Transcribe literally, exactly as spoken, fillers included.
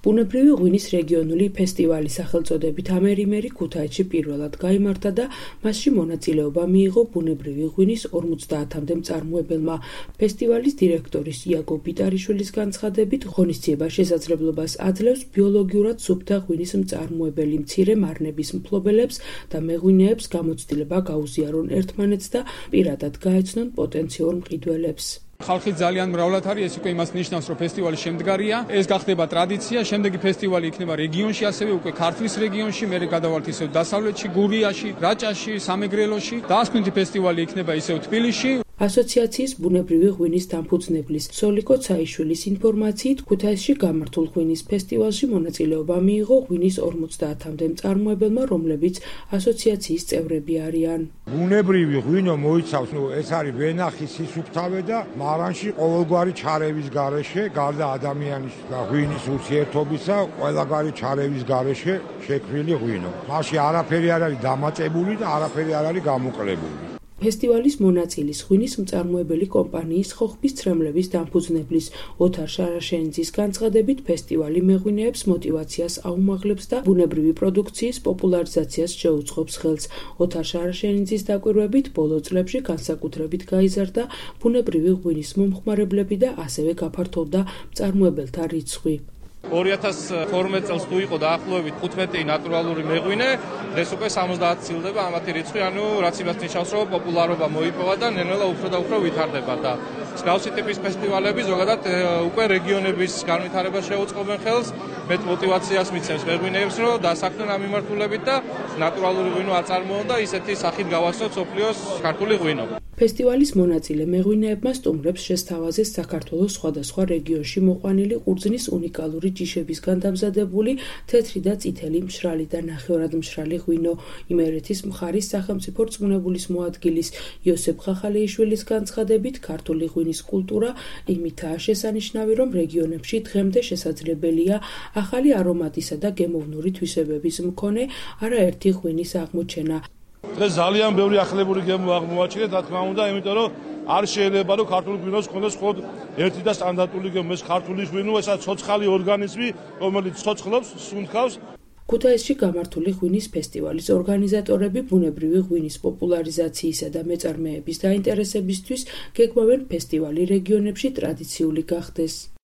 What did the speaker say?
ბუნებრივი ღვინის რეგიონული ფესტივალი სახელწოდებით ამერიმერი ქუთაისში პირველად გაიმართა და მასში მონაწილეობა მიიღო ბუნებრივი ღვინის ორმოცდაათამდე მწარმოებელმა. ფესტივალის დირექტორის იაკობ ბიტარიშვილის განცხადებით, ღონისძიება შესაძლებლობას აძლევს ბიოლოგიურად სუფთა ღვინის მწარმოებელი მცირე მარნების მფლობელებს და მეღვინეებს გამოცდილება გაუზიარონ ერთმანეთს და პირადად გაეცნონ პოტენციურ მყიდველებს. ხალხი ძალიან მრავლად არის, ეს უკვე იმას ნიშნავს, რომ ფესტივალი შემდგარია. ეს გახდება ტრადიცია, შემდეგი ფესტივალი იქნება რეგიონში, ასევე უკვე ქართლის რეგიონში, მერე გადავალთ ისევ დასავლეთში, გურიაში, რაჭაში, სამეგრელოში. დაასკვნითი ფესტივალი იქნება ისევ თბილისში. ასოციაციის ბუნებრივი ღვინის დამფუძნებლის სოლიკო ცაიშვილის ინფორმაციით, ქუთაისში გამართულ ღვინის ფესტივალში მონაწილეობა მიიღო ღვინის ორმოცდაათამდე მწარმოებელმა, რომლებიც ასოციაციის წევრები არიან. ბუნებრივი ღვინო მოიცავს, ნუ ეს არის ვენახის სისუფთავე და მარანში ყოველგვარი ჩარევის გარეშე, გარდა ადამიანის და ღვინის ურთიერთობისა, ყველაგარი ჩარევის გარეშე შექმნილი ღვინო. მასში არაფერი არ არის დამატებული და არაფერი არ არის გამოკლებული. ფესტივალის მონაწილის ღვინის მწარმოებელი კომპანიის ხოხბის ცრემლების დამფუძნებლის ოთარ შარაშენიძის განცხადებით, ფესტივალი მეღვინეებს მოტივაციას აუმაღლებს და ბუნებრივი პროდუქციის პოპულარიზაციას შეუწყობს ხელს. ოთარ შარაშენიძის დაკვირვებით, ბოლო წლებში განსაკუთრებით გაიზარდა ბუნებრივი ღვინის მომხმარებლები და ასევე გაფართოვდა მწარმოებელთა რიცხვი. ორი ათას თორმეტ წელს თუ იყო დაახლოებით ხუთმეტი ნატურალური მეღვინე, დღეს უკვე სამოცდაათი ცილდება ამათი რიცხვი, ანუ რაც იმას ნიშნავს, რომ პოპულარობა მოიპოვა და ნელ-ნელა უფრო და უფრო ვითარდება და მსგავსი ტიპის ფესტივალები ზოგადად უკვე რეგიონების განვითარებას შეუწყობენ ხელს, მეტ მოტივაციას მიცემს მეღვინეებს, რომ დასაქმდნენ ამ მიმართულებით და ნატურალური ღვინო აწარმოონ და ისეთი სახით გავასწროთ მსოფლიოს ქართული ღვინო. ფესტივალის მონაწილე მეღვინეებმა სტუმრებს შესთავაზეს საქართველოს სხვადასხვა რეგიონში მოყვანილი ყურძნის უნიკალური ჯიშებისგან დამზადებული თეთრი და წითელი მშრალი და ნახევრად მშრალი ღვინო. იმერეთის მხარის სახელმწიფო რწმუნებულის მოადგილის იოსებ ხახალეიშვილის განცხადებით, ქართული ღვინის კულტურა იმითაა შესანიშნავი, რომ რეგიონებში დღემდე შესაძლებელია ახალი არომატისა და გემოვნური თვისებების მქონე არაერთი ღვინის აღმოჩენა. დღეს ძალიან ბევრი ახალებული გემო აღმოაჩინეთ, რა თქმა უნდა, იმიტომ რომ არ შეიძლება რომ ქართული ღვინოს ქონდეს მხოლოდ ერთი და სტანდარტული გემო, ეს ქართული ღვინო, ესაც ცოცხალი ორგანიზმი, რომელიც ცოცხლობს, სუნთქავს. ქუთაისში გამართული ღვინის ფესტივალის ორგანიზატორები ბუნებრივი ღვინის პოპულარიზაციისა და მეწარმეების დაინტერესებისთვის გეგმავენ ფესტივალი რეგიონებში ტრადიციული გახდეს.